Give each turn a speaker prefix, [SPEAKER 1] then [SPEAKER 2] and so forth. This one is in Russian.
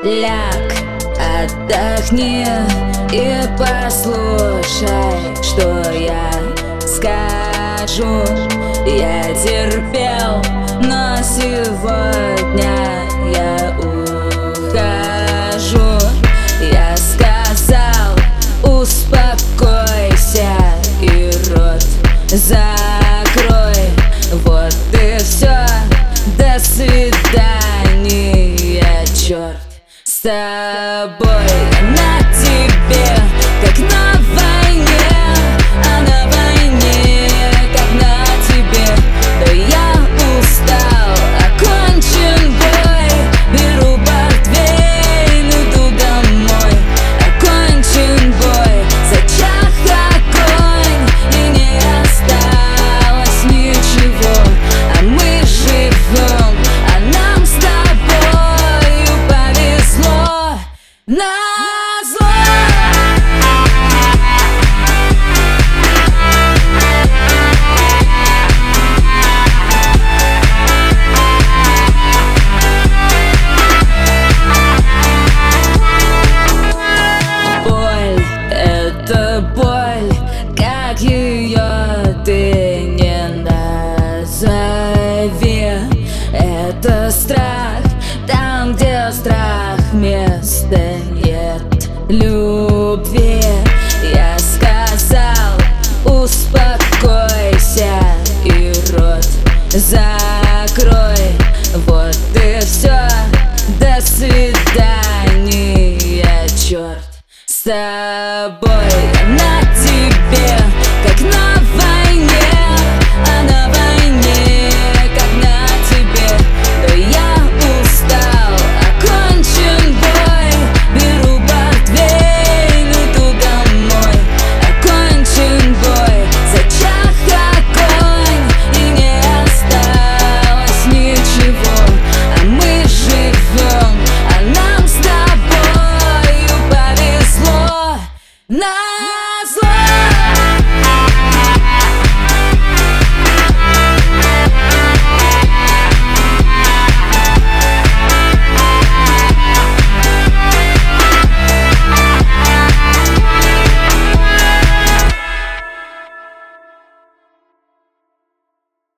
[SPEAKER 1] Ляг, отдохни и послушай, что я скажу. Я терпел, но сегодня я ухожу. Я сказал, успокойся и рот закрой. Вот и все, до свидания, черт с тобой. На тебе, как на войне, а на войне, как на тебе. Я устал, окончен бой, беру портвейн, иду домой. Окончен бой, зачах огонь, и не осталось ничего. А мы живем, а нам с тобою повезло. Назло. Боль — это боль, как ее ты не назови. Это страх, там, где страх, места нет любви. Я сказал, успокойся и рот закрой. Вот и все, до свидания, черт с тобой. На тебе, как на войне, а на войне, как на тебе. Да я устал, окончен бой, беру портвейн, иду домой. Окончен бой, зачах огонь, и не осталось ничего. А мы живем, а нам с тобою повезло.